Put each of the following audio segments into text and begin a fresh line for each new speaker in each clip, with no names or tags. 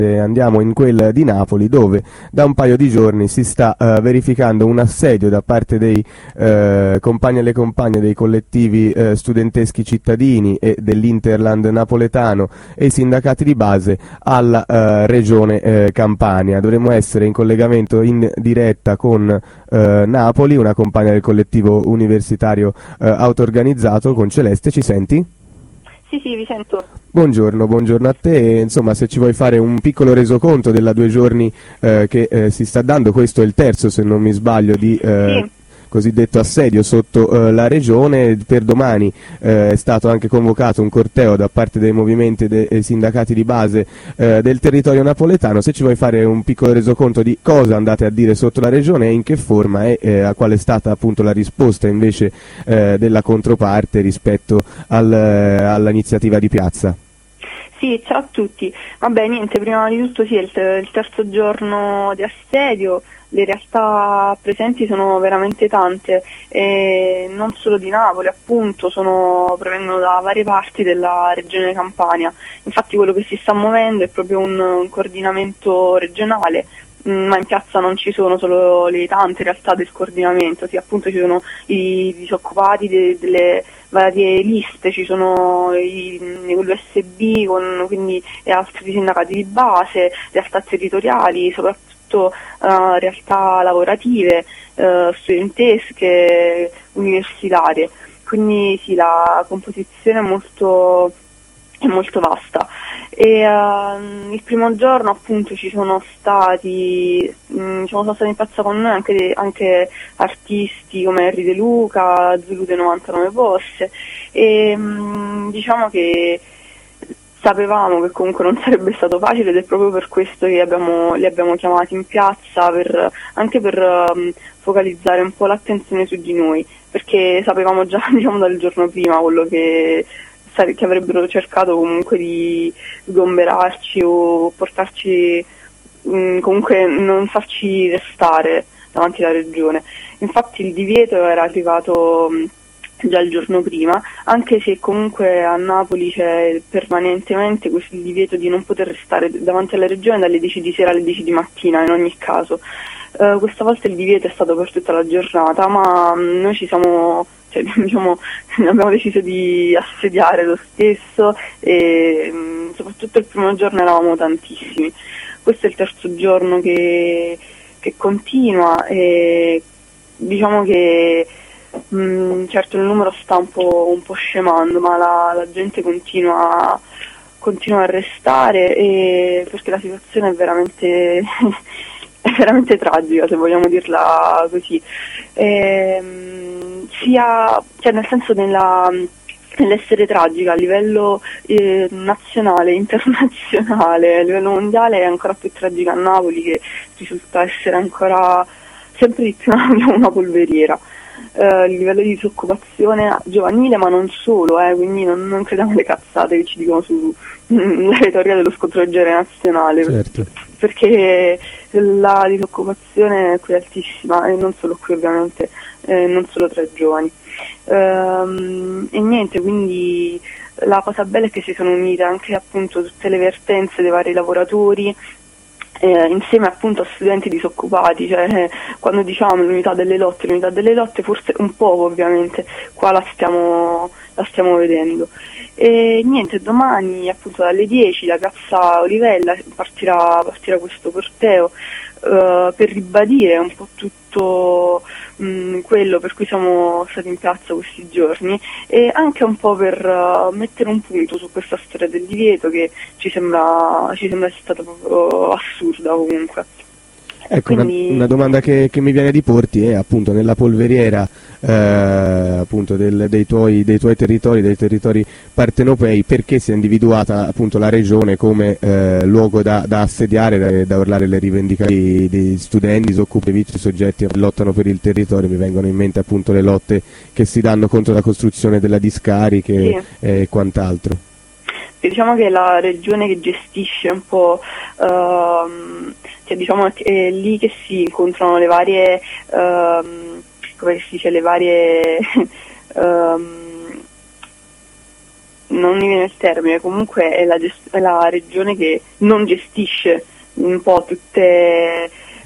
Andiamo in quel di Napoli, dove da un paio di giorni si sta verificando un assedio da parte dei compagni e le compagne dei collettivi studenteschi cittadini e dell'Interland napoletano e i sindacati di base alla regione Campania. Dovremmo essere in collegamento in diretta con Napoli, una compagna del collettivo universitario auto-organizzato, con Celeste. Ci senti?
Sì, vi sento.
Buongiorno a te. Insomma, se ci vuoi fare un piccolo resoconto della 2 giorni che si sta dando, questo è il terzo, se non mi sbaglio, di
Sì.
cosiddetto assedio sotto la regione. Per domani è stato anche convocato un corteo da parte dei movimenti e dei sindacati di base del territorio napoletano. Se ci vuoi fare un piccolo resoconto di cosa andate a dire sotto la regione e in che forma e qual è stata appunto la risposta invece della controparte rispetto all'iniziativa di piazza.
Sì, ciao a tutti. Vabbè, niente, prima di tutto sì, è il terzo giorno di assedio. Le realtà presenti sono veramente tante, e non solo di Napoli, appunto, provengono da varie parti della regione Campania. Infatti quello che si sta muovendo è proprio un coordinamento regionale, ma in piazza non ci sono solo le tante realtà del coordinamento, sì, appunto ci sono i disoccupati delle varie liste, ci sono l'USB quindi e altri sindacati di base, realtà territoriali, soprattutto realtà lavorative, studentesche, universitarie. Quindi sì, la composizione è molto vasta. E il primo giorno appunto sono stati in piazza con noi anche artisti come Henry De Luca, Zulu dei 99 Posse, e diciamo che sapevamo che comunque non sarebbe stato facile, ed è proprio per questo che li abbiamo chiamati in piazza, anche per focalizzare un po' l'attenzione su di noi, perché sapevamo già dal giorno prima quello che avrebbero cercato comunque di sgomberarci o portarci, comunque non farci restare davanti alla regione. Infatti il divieto era arrivato già il giorno prima, anche se comunque a Napoli c'è permanentemente questo divieto di non poter restare davanti alla regione dalle 10 di sera alle 10 di mattina in ogni caso. Questa volta il divieto è stato per tutta la giornata, ma noi abbiamo deciso di assediare lo stesso, e soprattutto il primo giorno eravamo tantissimi. Questo è il terzo giorno che continua, e diciamo che certo il numero sta un po' scemando, ma la gente continua a restare, perché la situazione è veramente è veramente tragica, se vogliamo dirla così, nel senso nell'essere tragica a livello nazionale, internazionale, a livello mondiale. È ancora più tragica a Napoli, che risulta essere ancora sempre di più una polveriera. Il livello di disoccupazione giovanile, ma non solo, quindi non crediamo alle cazzate che ci dicono sulla retorica dello scontro generazionale.
Certo.
Perché la disoccupazione qui è altissima, e non solo qui ovviamente, non solo tra i giovani. E niente, quindi la cosa bella è che si sono unite anche appunto tutte le vertenze dei vari lavoratori, insieme appunto a studenti disoccupati. Cioè, quando diciamo l'unità delle lotte, forse un po' ovviamente qua la stiamo vedendo. E niente, domani appunto dalle 10 da piazza Olivella partirà questo corteo per ribadire un po' tutto quello per cui siamo stati in piazza questi giorni, e anche un po' per mettere un punto su questa storia del divieto, che ci sembra stata proprio assurda comunque.
Ecco,
quindi
una domanda che mi viene di porti è appunto nella polveriera appunto dei tuoi territori, dei territori partenopei, perché si è individuata appunto la regione come luogo da assediare, da urlare le rivendicazioni dei studenti, disoccupati, soggetti che lottano per il territorio. Mi vengono in mente appunto le lotte che si danno contro la costruzione della discariche, sì, e quant'altro.
Diciamo che la regione che gestisce un po', diciamo è lì che si incontrano le varie, come si dice, le varie non mi viene il termine, comunque è la regione che non gestisce un po' tutte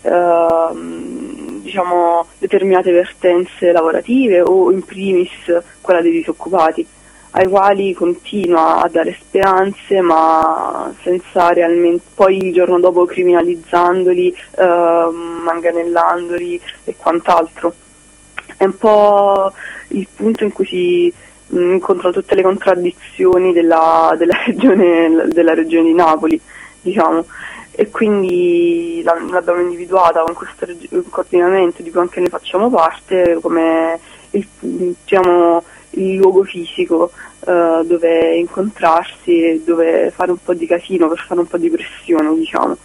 diciamo determinate vertenze lavorative, o in primis quella dei disoccupati, ai quali continua a dare speranze ma senza realmente, poi il giorno dopo criminalizzandoli, manganellandoli e quant'altro. È un po' il punto in cui si incontrano tutte le contraddizioni della regione di Napoli, diciamo. E quindi l'abbiamo individuata con questo coordinamento di cui anche noi facciamo parte come diciamo, il luogo fisico dove incontrarsi e dove fare un po' di casino per fare un po' di pressione, diciamo.